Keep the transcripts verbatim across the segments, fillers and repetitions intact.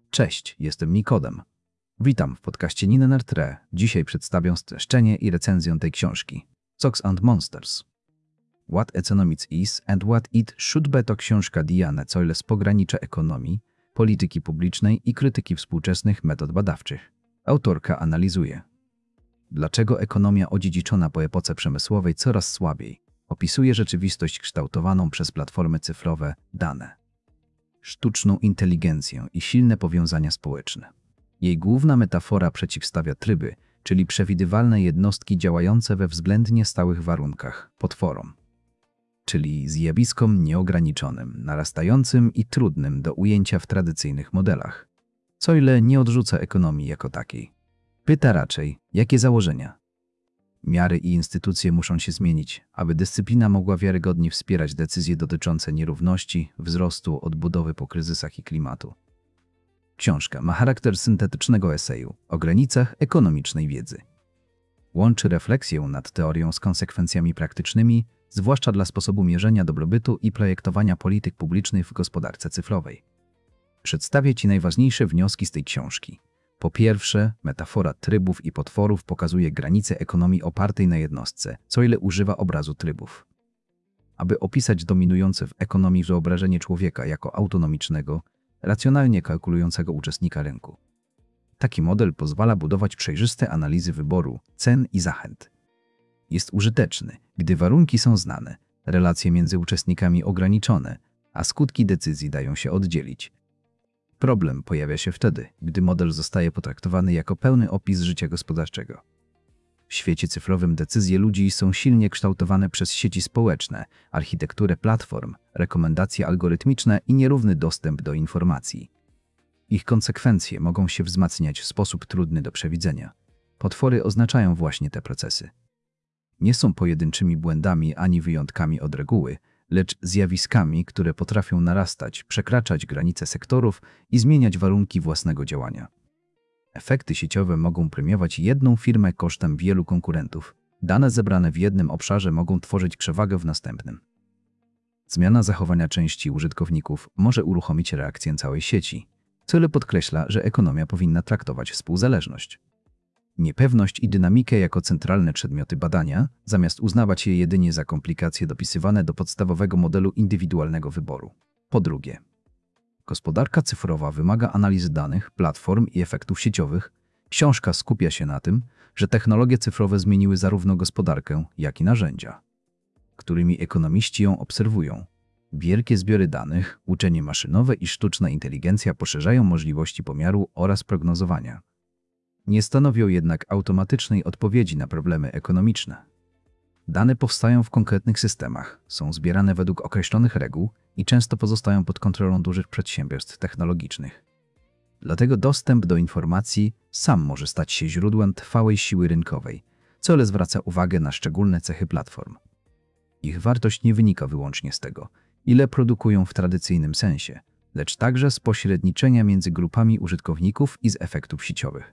Cześć, jestem Nikodem. Witam w podcaście Ninenerd.re. Dzisiaj przedstawię streszczenie i recenzję tej książki. Stocks and Monsters. What Economics is and What It Should Be to książka Diane Coyle z pogranicza ekonomii, polityki publicznej i krytyki współczesnych metod badawczych. Autorka analizuje, dlaczego ekonomia odziedziczona po epoce przemysłowej coraz słabiej opisuje rzeczywistość kształtowaną przez platformy cyfrowe, dane, sztuczną inteligencję i silne powiązania społeczne. Jej główna metafora przeciwstawia tryby, czyli przewidywalne jednostki działające we względnie stałych warunkach, potworom, czyli zjawiskom nieograniczonym, narastającym i trudnym do ujęcia w tradycyjnych modelach. Coyle nie odrzuca ekonomii jako takiej. Pyta raczej, jakie założenia, miary i instytucje muszą się zmienić, aby dyscyplina mogła wiarygodnie wspierać decyzje dotyczące nierówności, wzrostu, odbudowy po kryzysach i klimatu. Książka ma charakter syntetycznego eseju o granicach ekonomicznej wiedzy. Łączy refleksję nad teorią z konsekwencjami praktycznymi, zwłaszcza dla sposobu mierzenia dobrobytu i projektowania polityk publicznych w gospodarce cyfrowej. Przedstawię Ci najważniejsze wnioski z tej książki. Po pierwsze, metafora trybów i potworów pokazuje granice ekonomii opartej na jednostce, Coyle używa obrazu trybów, aby opisać dominujące w ekonomii wyobrażenie człowieka jako autonomicznego, racjonalnie kalkulującego uczestnika rynku. Taki model pozwala budować przejrzyste analizy wyboru, cen i zachęt. Jest użyteczny, gdy warunki są znane, relacje między uczestnikami ograniczone, a skutki decyzji dają się oddzielić. Problem pojawia się wtedy, gdy model zostaje potraktowany jako pełny opis życia gospodarczego. W świecie cyfrowym decyzje ludzi są silnie kształtowane przez sieci społeczne, architekturę platform, rekomendacje algorytmiczne i nierówny dostęp do informacji. Ich konsekwencje mogą się wzmacniać w sposób trudny do przewidzenia. Potwory oznaczają właśnie te procesy. Nie są pojedynczymi błędami ani wyjątkami od reguły, lecz zjawiskami, które potrafią narastać, przekraczać granice sektorów i zmieniać warunki własnego działania. Efekty sieciowe mogą premiować jedną firmę kosztem wielu konkurentów. Dane zebrane w jednym obszarze mogą tworzyć przewagę w następnym. Zmiana zachowania części użytkowników może uruchomić reakcję całej sieci. Coyle podkreśla, że ekonomia powinna traktować współzależność, niepewność i dynamikę jako centralne przedmioty badania, zamiast uznawać je jedynie za komplikacje dopisywane do podstawowego modelu indywidualnego wyboru. Po drugie, gospodarka cyfrowa wymaga analizy danych, platform i efektów sieciowych. Książka skupia się na tym, że technologie cyfrowe zmieniły zarówno gospodarkę, jak i narzędzia, którymi ekonomiści ją obserwują. Wielkie zbiory danych, uczenie maszynowe i sztuczna inteligencja poszerzają możliwości pomiaru oraz prognozowania. Nie stanowią jednak automatycznej odpowiedzi na problemy ekonomiczne. Dane powstają w konkretnych systemach, są zbierane według określonych reguł i często pozostają pod kontrolą dużych przedsiębiorstw technologicznych. Dlatego dostęp do informacji sam może stać się źródłem trwałej siły rynkowej. Coyle zwraca uwagę na szczególne cechy platform. Ich wartość nie wynika wyłącznie z tego, ile produkują w tradycyjnym sensie, lecz także z pośredniczenia między grupami użytkowników i z efektów sieciowych.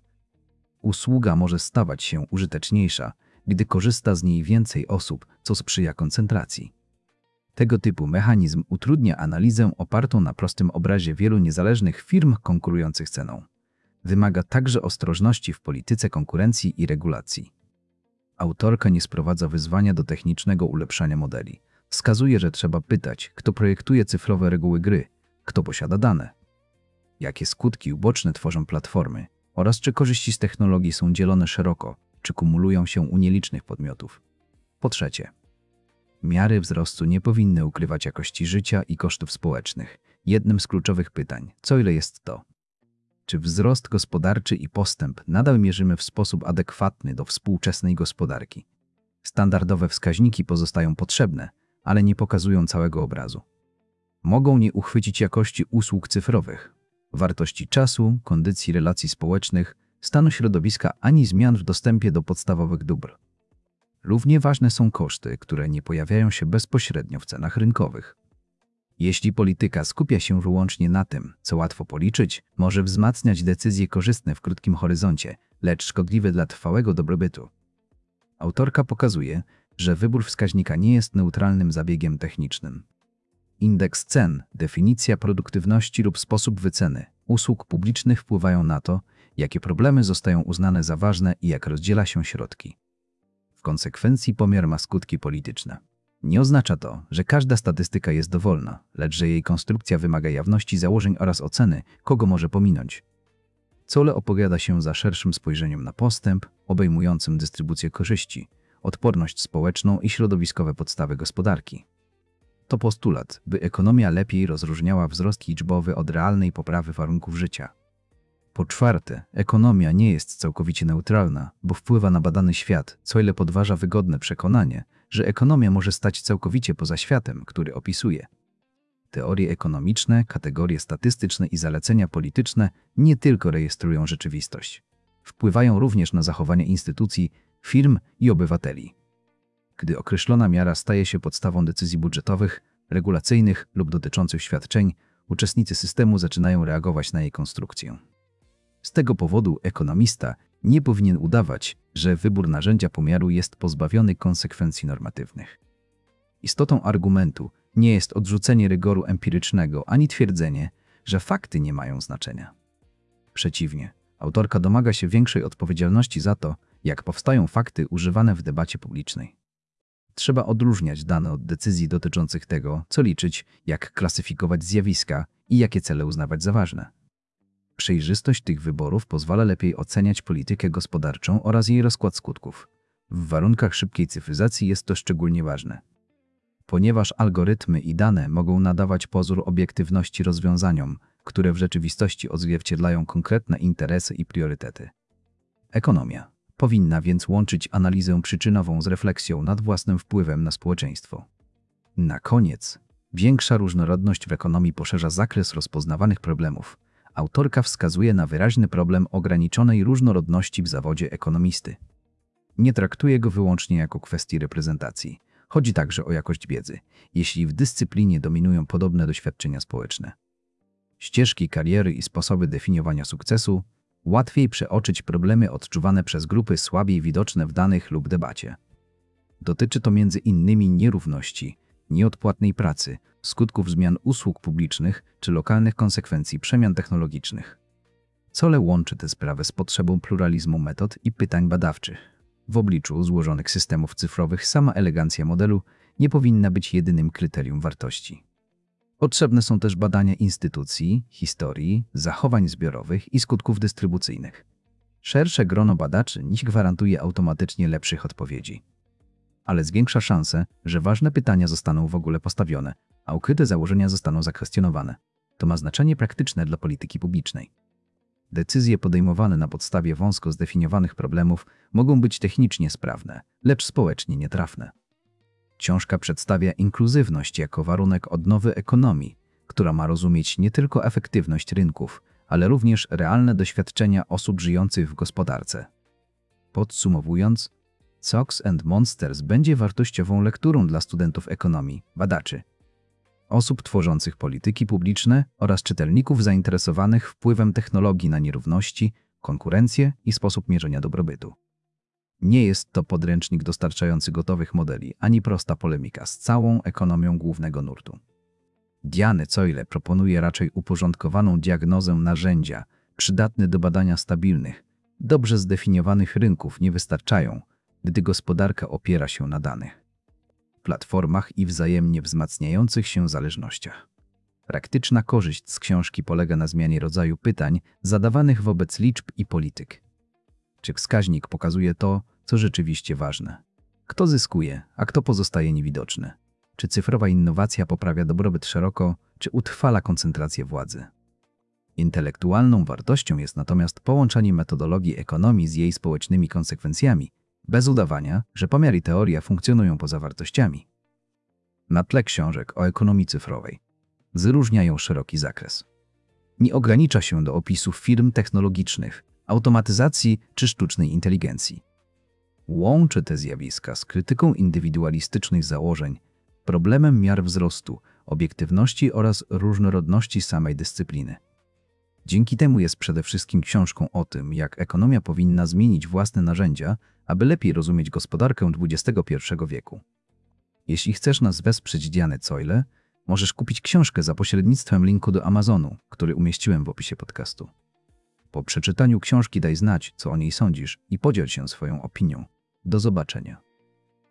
Usługa może stawać się użyteczniejsza, gdy korzysta z niej więcej osób, co sprzyja koncentracji. Tego typu mechanizm utrudnia analizę opartą na prostym obrazie wielu niezależnych firm konkurujących ceną. Wymaga także ostrożności w polityce konkurencji i regulacji. Autorka nie sprowadza wyzwania do technicznego ulepszania modeli. Wskazuje, że trzeba pytać, kto projektuje cyfrowe reguły gry, kto posiada dane, jakie skutki uboczne tworzą platformy, oraz czy korzyści z technologii są dzielone szeroko, czy kumulują się u nielicznych podmiotów. Po trzecie, miary wzrostu nie powinny ukrywać jakości życia i kosztów społecznych. Jednym z kluczowych pytań, Coyle, jest to, czy wzrost gospodarczy i postęp nadal mierzymy w sposób adekwatny do współczesnej gospodarki. Standardowe wskaźniki pozostają potrzebne, ale nie pokazują całego obrazu. Mogą nie uchwycić jakości usług cyfrowych, wartości czasu, kondycji relacji społecznych, stanu środowiska ani zmian w dostępie do podstawowych dóbr. Równie ważne są koszty, które nie pojawiają się bezpośrednio w cenach rynkowych. Jeśli polityka skupia się wyłącznie na tym, co łatwo policzyć, może wzmacniać decyzje korzystne w krótkim horyzoncie, lecz szkodliwe dla trwałego dobrobytu. Autorka pokazuje, że wybór wskaźnika nie jest neutralnym zabiegiem technicznym. Indeks cen, definicja produktywności lub sposób wyceny usług publicznych wpływają na to, jakie problemy zostają uznane za ważne i jak rozdziela się środki. W konsekwencji pomiar ma skutki polityczne. Nie oznacza to, że każda statystyka jest dowolna, lecz że jej konstrukcja wymaga jawności założeń oraz oceny, kogo może pominąć. Cole opowiada się za szerszym spojrzeniem na postęp, obejmującym dystrybucję korzyści, odporność społeczną i środowiskowe podstawy gospodarki. To postulat, by ekonomia lepiej rozróżniała wzrost liczbowy od realnej poprawy warunków życia. Po czwarte, ekonomia nie jest całkowicie neutralna, bo wpływa na badany świat, co ile podważa wygodne przekonanie, że ekonomia może stać całkowicie poza światem, który opisuje. Teorie ekonomiczne, kategorie statystyczne i zalecenia polityczne nie tylko rejestrują rzeczywistość. Wpływają również na zachowanie instytucji, firm i obywateli. Gdy określona miara staje się podstawą decyzji budżetowych, regulacyjnych lub dotyczących świadczeń, uczestnicy systemu zaczynają reagować na jej konstrukcję. Z tego powodu ekonomista nie powinien udawać, że wybór narzędzia pomiaru jest pozbawiony konsekwencji normatywnych. Istotą argumentu nie jest odrzucenie rygoru empirycznego ani twierdzenie, że fakty nie mają znaczenia. Przeciwnie, autorka domaga się większej odpowiedzialności za to, jak powstają fakty używane w debacie publicznej. Trzeba odróżniać dane od decyzji dotyczących tego, co liczyć, jak klasyfikować zjawiska i jakie cele uznawać za ważne. Przejrzystość tych wyborów pozwala lepiej oceniać politykę gospodarczą oraz jej rozkład skutków. W warunkach szybkiej cyfryzacji jest to szczególnie ważne, ponieważ algorytmy i dane mogą nadawać pozór obiektywności rozwiązaniom, które w rzeczywistości odzwierciedlają konkretne interesy i priorytety. Ekonomia powinna więc łączyć analizę przyczynową z refleksją nad własnym wpływem na społeczeństwo. Na koniec, większa różnorodność w ekonomii poszerza zakres rozpoznawanych problemów. Autorka wskazuje na wyraźny problem ograniczonej różnorodności w zawodzie ekonomisty. Nie traktuje go wyłącznie jako kwestii reprezentacji. Chodzi także o jakość wiedzy, jeśli w dyscyplinie dominują podobne doświadczenia społeczne. Ścieżki kariery i sposoby definiowania sukcesu łatwiej przeoczyć problemy odczuwane przez grupy słabiej widoczne w danych lub debacie. Dotyczy to między innymi nierówności, nieodpłatnej pracy, skutków zmian usług publicznych czy lokalnych konsekwencji przemian technologicznych. Cole łączy tę sprawę z potrzebą pluralizmu metod i pytań badawczych. W obliczu złożonych systemów cyfrowych sama elegancja modelu nie powinna być jedynym kryterium wartości. Potrzebne są też badania instytucji, historii, zachowań zbiorowych i skutków dystrybucyjnych. Szersze grono badaczy nie gwarantuje automatycznie lepszych odpowiedzi, ale zwiększa szanse, że ważne pytania zostaną w ogóle postawione, a ukryte założenia zostaną zakwestionowane. To ma znaczenie praktyczne dla polityki publicznej. Decyzje podejmowane na podstawie wąsko zdefiniowanych problemów mogą być technicznie sprawne, lecz społecznie nietrafne. Książka przedstawia inkluzywność jako warunek odnowy ekonomii, która ma rozumieć nie tylko efektywność rynków, ale również realne doświadczenia osób żyjących w gospodarce. Podsumowując, Socks and Monsters będzie wartościową lekturą dla studentów ekonomii, badaczy, osób tworzących polityki publiczne oraz czytelników zainteresowanych wpływem technologii na nierówności, konkurencję i sposób mierzenia dobrobytu. Nie jest to podręcznik dostarczający gotowych modeli, ani prosta polemika z całą ekonomią głównego nurtu. Diane Coyle proponuje raczej uporządkowaną diagnozę narzędzia, przydatne do badania stabilnych, dobrze zdefiniowanych rynków nie wystarczają, gdy gospodarka opiera się na danych, platformach i wzajemnie wzmacniających się zależnościach. Praktyczna korzyść z książki polega na zmianie rodzaju pytań zadawanych wobec liczb i polityk. Czy wskaźnik pokazuje to, co rzeczywiście ważne? Kto zyskuje, a kto pozostaje niewidoczny? Czy cyfrowa innowacja poprawia dobrobyt szeroko, czy utrwala koncentrację władzy? Intelektualną wartością jest natomiast połączenie metodologii ekonomii z jej społecznymi konsekwencjami, bez udawania, że pomiar i teoria funkcjonują poza wartościami. Na tle książek o ekonomii cyfrowej wyróżniają szeroki zakres. Nie ogranicza się do opisów firm technologicznych, automatyzacji czy sztucznej inteligencji. Łączy te zjawiska z krytyką indywidualistycznych założeń, problemem miar wzrostu, obiektywności oraz różnorodności samej dyscypliny. Dzięki temu jest przede wszystkim książką o tym, jak ekonomia powinna zmienić własne narzędzia, aby lepiej rozumieć gospodarkę dwudziestego pierwszego wieku. Jeśli chcesz nas wesprzeć, Diane Coyle, Możesz kupić książkę za pośrednictwem linku do Amazonu, który umieściłem w opisie podcastu. Po przeczytaniu książki daj znać, co o niej sądzisz i podziel się swoją opinią. Do zobaczenia.